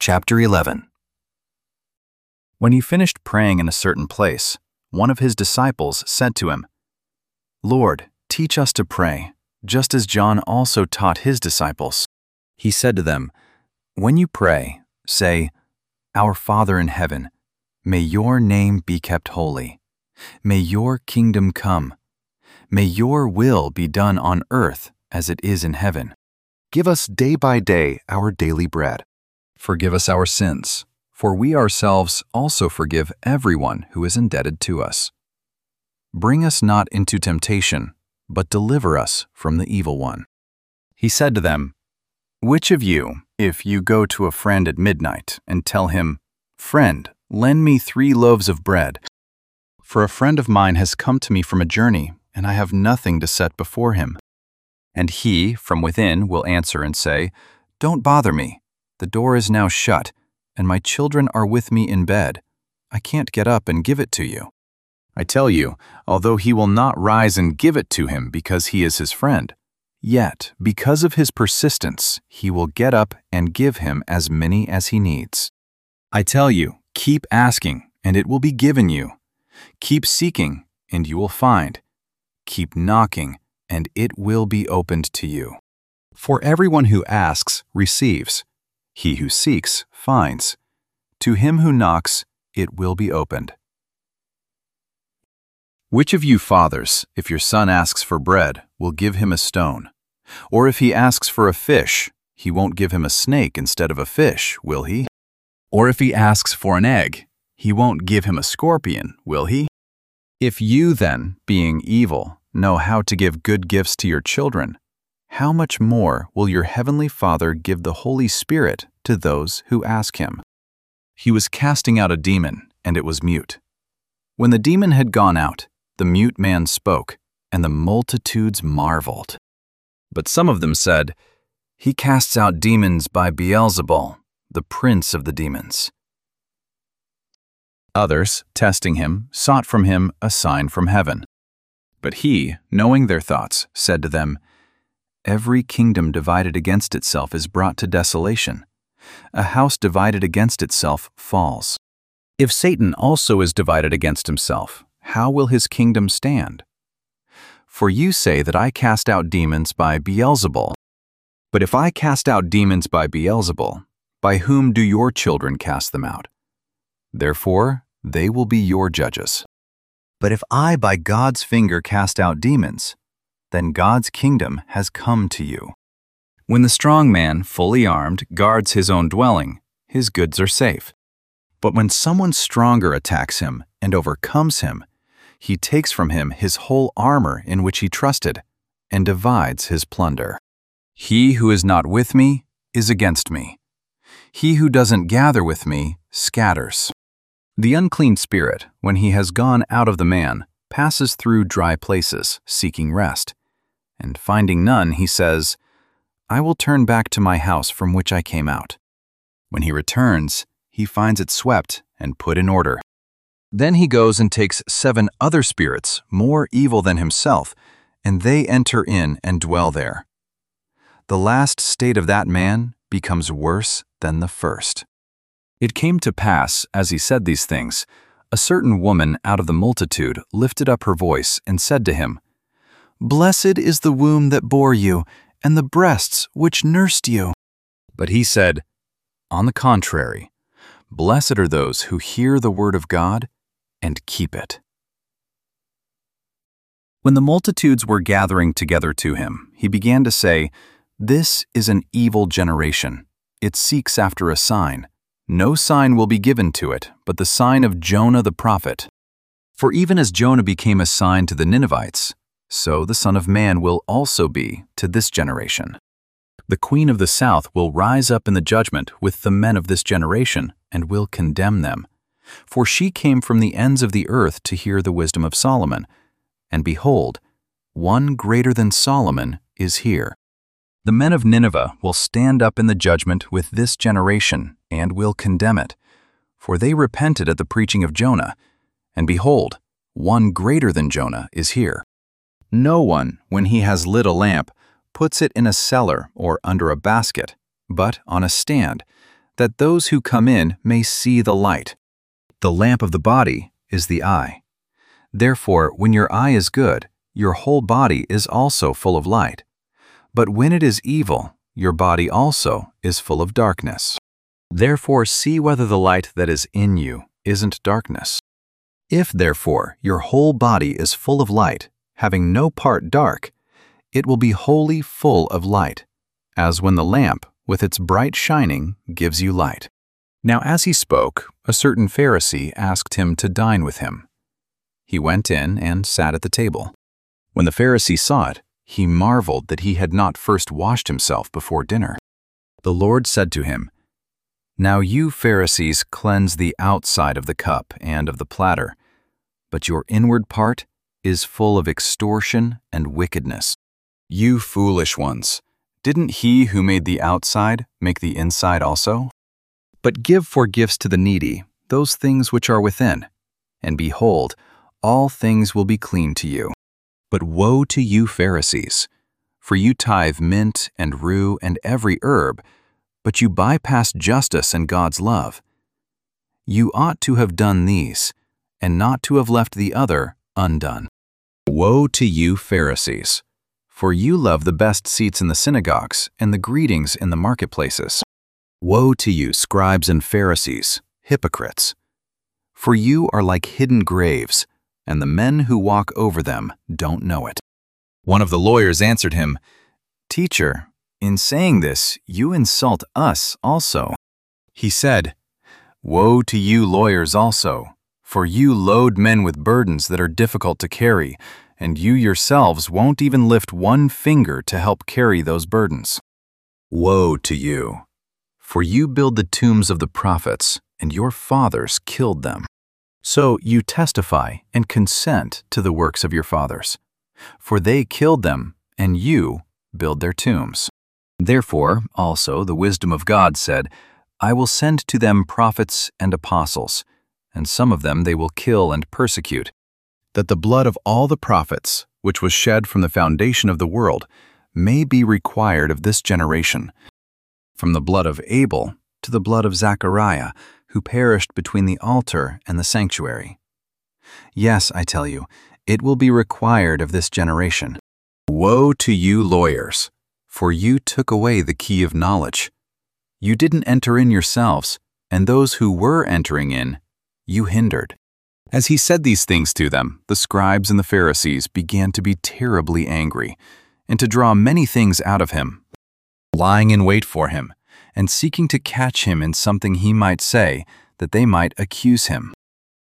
Chapter 11. When he finished praying in a certain place, one of his disciples said to him, "Lord, teach us to pray, just as John also taught his disciples." He said to them, "When you pray, say, 'Our Father in heaven, may your name be kept holy. May your kingdom come. May your will be done on earth as it is in heaven. Give us day by day our daily bread. Forgive us our sins, for we ourselves also forgive everyone who is indebted to us. Bring us not into temptation, but deliver us from the evil one." He said to them, "Which of you, if you go to a friend at midnight and tell him, 'Friend, lend me 3 loaves of bread, for a friend of mine has come to me from a journey, and I have nothing to set before him,' and he from within will answer and say, 'Don't bother me. The door is now shut, and my children are with me in bed. I can't get up and give it to you.' I tell you, although he will not rise and give it to him because he is his friend, yet because of his persistence he will get up and give him as many as he needs. I tell you, keep asking, and it will be given you. Keep seeking, and you will find. Keep knocking, and it will be opened to you. For everyone who asks receives. He who seeks finds. To him who knocks, it will be opened. Which of you fathers, if your son asks for bread, will give him a stone? Or if he asks for a fish, he won't give him a snake instead of a fish, will he? Or if he asks for an egg, he won't give him a scorpion, will he? If you then, being evil, know how to give good gifts to your children, how much more will your heavenly Father give the Holy Spirit to those who ask him?" He was casting out a demon, and it was mute. When the demon had gone out, the mute man spoke, and the multitudes marveled. But some of them said, "He casts out demons by Beelzebul, the prince of the demons." Others, testing him, sought from him a sign from heaven. But he, knowing their thoughts, said to them, "Every kingdom divided against itself is brought to desolation. A house divided against itself falls. If Satan also is divided against himself, how will his kingdom stand? For you say that I cast out demons by Beelzebul. But if I cast out demons by Beelzebul, by whom do your children cast them out? Therefore, they will be your judges. But if I by God's finger cast out demons, then God's kingdom has come to you. When the strong man, fully armed, guards his own dwelling, his goods are safe. But when someone stronger attacks him and overcomes him, he takes from him his whole armor in which he trusted, and divides his plunder. He who is not with me is against me. He who doesn't gather with me scatters. The unclean spirit, when he has gone out of the man, passes through dry places, seeking rest. And finding none, he says, 'I will turn back to my house from which I came out.' When he returns, he finds it swept and put in order. Then he goes and takes 7 other spirits, more evil than himself, and they enter in and dwell there. The last state of that man becomes worse than the first." It came to pass, as he said these things, a certain woman out of the multitude lifted up her voice and said to him, "Blessed is the womb that bore you, and the breasts which nursed you." But he said, "On the contrary, blessed are those who hear the word of God and keep it." When the multitudes were gathering together to him, he began to say, "This is an evil generation. It seeks after a sign. No sign will be given to it, but the sign of Jonah the prophet. For even as Jonah became a sign to the Ninevites, so the Son of Man will also be to this generation. The Queen of the South will rise up in the judgment with the men of this generation and will condemn them. For she came from the ends of the earth to hear the wisdom of Solomon. And behold, one greater than Solomon is here. The men of Nineveh will stand up in the judgment with this generation and will condemn it. For they repented at the preaching of Jonah. And behold, one greater than Jonah is here. No one, when he has lit a lamp, puts it in a cellar or under a basket, but on a stand, that those who come in may see the light. The lamp of the body is the eye. Therefore, when your eye is good, your whole body is also full of light. But when it is evil, your body also is full of darkness. Therefore, see whether the light that is in you isn't darkness. If, therefore, your whole body is full of light, having no part dark, it will be wholly full of light, as when the lamp, with its bright shining, gives you light. Now as he spoke, a certain Pharisee asked him to dine with him. He went in and sat at the table. When the Pharisee saw it, he marveled that he had not first washed himself before dinner. The Lord said to him, "Now you Pharisees cleanse the outside of the cup and of the platter, but your inward part is full of extortion and wickedness. You foolish ones, didn't he who made the outside make the inside also? But give for gifts to the needy those things which are within, and behold, all things will be clean to you. But woe to you Pharisees, for you tithe mint and rue and every herb, but you bypass justice and God's love. You ought to have done these, and not to have left the other undone. Woe to you Pharisees, for you love the best seats in the synagogues and the greetings in the marketplaces. Woe to you, scribes and Pharisees, hypocrites! For you are like hidden graves, and the men who walk over them don't know it." One of the lawyers answered him, "Teacher, in saying this, you insult us also." He said, "Woe to you lawyers also, for you load men with burdens that are difficult to carry, and you yourselves won't even lift one finger to help carry those burdens. Woe to you, for you build the tombs of the prophets, and your fathers killed them. So you testify and consent to the works of your fathers, for they killed them, and you build their tombs. Therefore, also the wisdom of God said, I will send to them prophets and apostles, and some of them they will kill and persecute, that the blood of all the prophets, which was shed from the foundation of the world, may be required of this generation, from the blood of Abel to the blood of Zachariah, who perished between the altar and the sanctuary. Yes, I tell you, it will be required of this generation. Woe to you lawyers, for you took away the key of knowledge. You didn't enter in yourselves, and those who were entering in, you hindered." As he said these things to them, the scribes and the Pharisees began to be terribly angry, and to draw many things out of him, lying in wait for him, and seeking to catch him in something he might say, that they might accuse him.